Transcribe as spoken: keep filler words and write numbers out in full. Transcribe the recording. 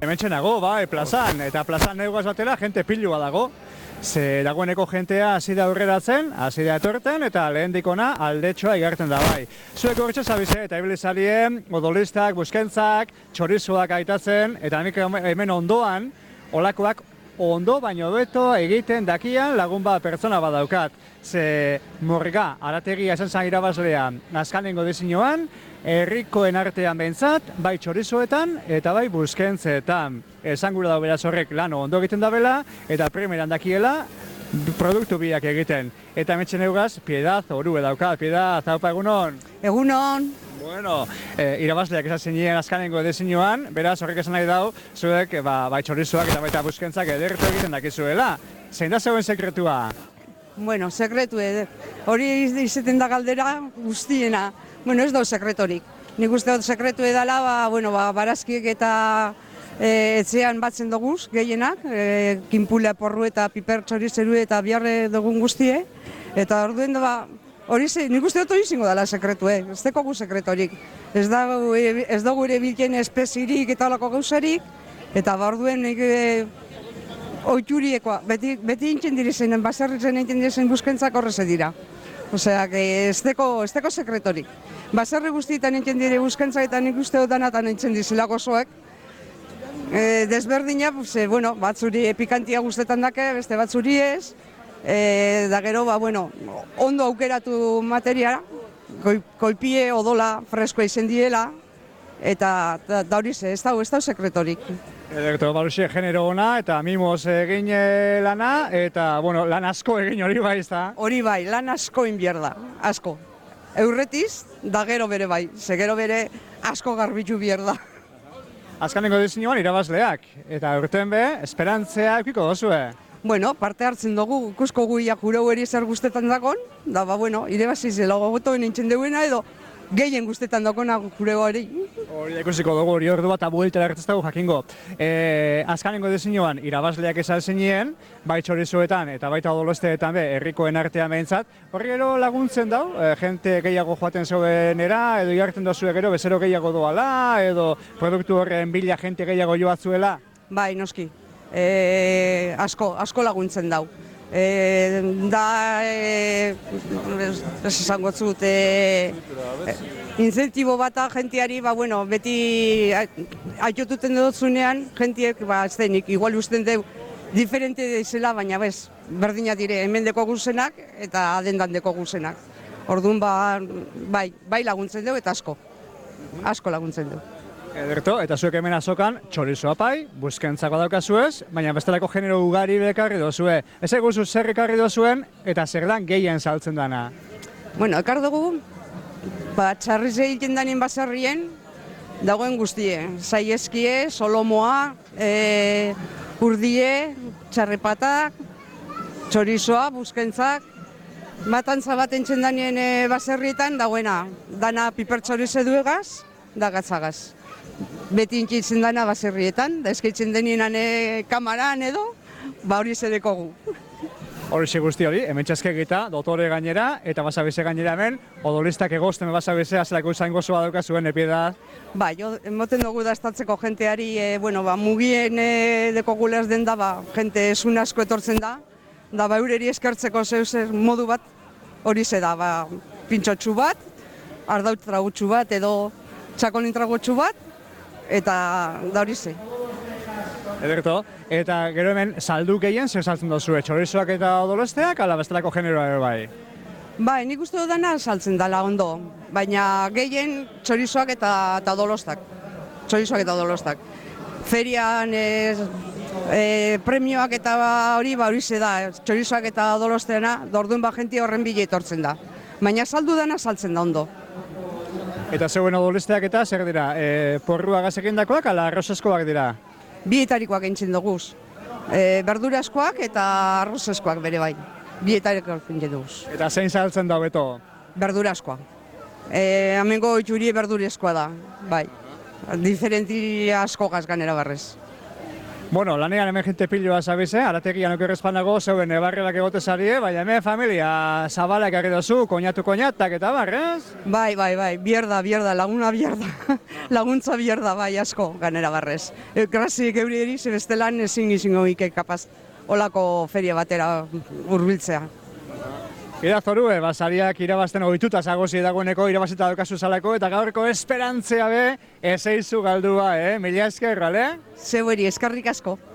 hementxe nago, bai, plazan, eta plazan neugaz batela, jente pilua dago. Ze dagoeneko jentea hasi da aurreratzen, hasi da etorten, eta lehen dikona aldetxoa igartzen da bai. Zuek horretxe zabize, eta ibilizalien, odolistak, buskentzak, txorizuak aitatzen, eta nik hemen ondoan, olakoak ondo, baino beto egiten dakian lagun bat pertsona badaukat. Ze morga, arategia esan zan irabazlea, azkanengo disinoan, herrikoen artean behintzat, bai txorizoetan eta bai buskentzeetan. Esan gura dau beraz horrek lano ondo egiten dabela, eta primeran dakiela produktu biak egiten. Eta emetxen eugaz, Piedad, orue daukat, Piedad, haupa egunon? Egunon. Bueno, e, irabazleak esan zinien azkanengo disinoan, beraz horrek esan nahi dau, zuek ba, bai txorizoak eta baita buskentzak edertu egiten dakizuela. Zein da zeuen sekretua? Bueno, sekretu eder. Hori izaten da galdera guztiena. Bueno, ez dau sekretorik. Nik uste dut sekretu edala, ba, bueno, ba, barazkiek eta e, etxean batzen duguz, gehienak, e, kinpula porru eta piper txorizeru eta biarre dugun guztie. Eta orduen da, ba, hori ze, nik uste dut hori zingo dela sekretu, eh? Ez dekogu sekretorik. Ez dago ez dugu ere bilken espezirik eta olako gauzarik, eta ba, orduen nik e, oituriekoa, beti, beti intzen direzen, baserritzen intzen direzen buskentzak horreze dira. Osea, ez deko, ez deko sekretorik. Baserri guztietan intzen dire buskentzak eta nik uste dut danatan intzen dizilako zoek. E, desberdina, ze, bueno, batzuri pikantia guztetan dake, beste batzuri ez. E, da gero, ba, bueno, ondo aukeratu materiara, koi, koipie odola freskoa izen diela, eta da, da hori ze, ez da, ez da sekretorik. Ederto, baluxe, genero ona, eta mimoz egin lana, eta, bueno, lan asko egin hori bai, ez da? Hori bai, lan asko inbier da, asko. Eurretiz, da gero bere bai, ze gero bere asko garbitu bier da. Azkanengo disinoan irabazleak, eta urten be, esperantzea eukiko dozue. Bueno, parte hartzen dugu, ikusko guiak jureu eri zer guztetan dakon, da, ba, bueno, irebaziz elago gotoen nintzen deuena edo, gehien guztetan dakona jureu hori. Hori ikusiko dugu, hori ordu bat abueltera gertaztagu jakingo. E, azkanengo disinoan irabazleak esan zinien, bai txorizuetan eta baita odolosteetan be, herrikoen artean behintzat. Horri gero laguntzen dau, e, jente gehiago joaten zeuenera, edo igartzen dozue gero, bezero gehiago doala, edo produktu horren bila jente gehiago joatzuela? Bai, noski. E, asko, asko laguntzen dau. E, da, e, ez esango zut, e, e, incentibo bata jentiari, ba, bueno, beti aitotuten dutzunean, jentiek, ba, ez denik, igual usten deu, diferente dezela, baina bez, berdina dire, hemen deko guzenak eta adendan deko guzenak. Orduan, ba, bai, bai laguntzen deu eta asko, asko laguntzen deu. Ederto, eta zuek hemen azokan txorizoa pai, buskentzako daukazuez, baina bestelako genero ugari bekarri dozue. Ez eguzu zer ekarri dozuen eta zer dan gehien saltzen dana? Bueno, ekar dugu, ba, txarriz egiten danien baserrien, dagoen guztie. Zaieskie, solomoa, e, urdie, txarrepatak, txorizoa, buskentzak. Matantza bat entzen danien e, baserrietan, dagoena, dana piper txorize duegaz, da gatzagaz. Beti inkitzen dana baserrietan, da eskaitzen denien e, kamaran edo, ba hori zedekogu. Horixe guzti hori, hemen txazkegita, dotore gainera, eta basabize gainera hemen, odolistak egozten basabize, azelako izan gozoa dauka zuen epieda. Ba, jo, emoten dugu daztatzeko jenteari, e, bueno, ba, mugien e, deko gulaz den da, ba, jente esun asko etortzen da, da, ba, eureri eskertzeko zeuzer modu bat, hori ze da, ba, pintxotxu bat, ardaut tragutxu bat, edo txakolin tragutxu bat, eta da hori ze. Ederto, eta gero hemen saldu gehien zer saltzen dozue, txorizoak eta odolosteak, ala bestelako generoa ere bai? Bai, nik uste dudana saltzen dela ondo, baina gehien txorizoak eta, eta odolostak. Txorizoak eta odolostak. Ferian e, e, premioak eta hori, ba hori ze da, txorizoak eta odolosteana, dordun ba jenti horren bile etortzen da. Baina saldu dana saltzen da ondo. Eta zeuen odolesteak eta zer dira, e, porrua gazekindakoak ala arrozeskoak dira? Bietarikoak entzien duguz. E, berduraskoak eta arrozeskoak bere bai. Bietarikoak entzien duguz. Eta zein saltzen da beto? Berduraskoa. E, Hemengo itxurie berdurezkoa da, bai. Diferenti asko gazganera barrez. Bueno, lanean hemen jente piloa zabize, arategian okerrezpanago zeuen ebarrelak egote zarie, baina hemen familia zabalak arri dozu, koñatu koñatak eta barrez? Bai, bai, bai, bierda, bierda, laguna bierda, laguntza bierda, bai, asko, ganera barrez. E, Grazik euri eri, zebestelan ezin izango ike kapaz, olako feria batera hurbiltzea. Ida zorue, basariak irabazten ohituta zagozi dagoeneko irabazita daukazu zalako, eta gaurko esperantzea be, ezeizu galdua, eh? Mila esker, bale? Zeu eri, eskarrik asko.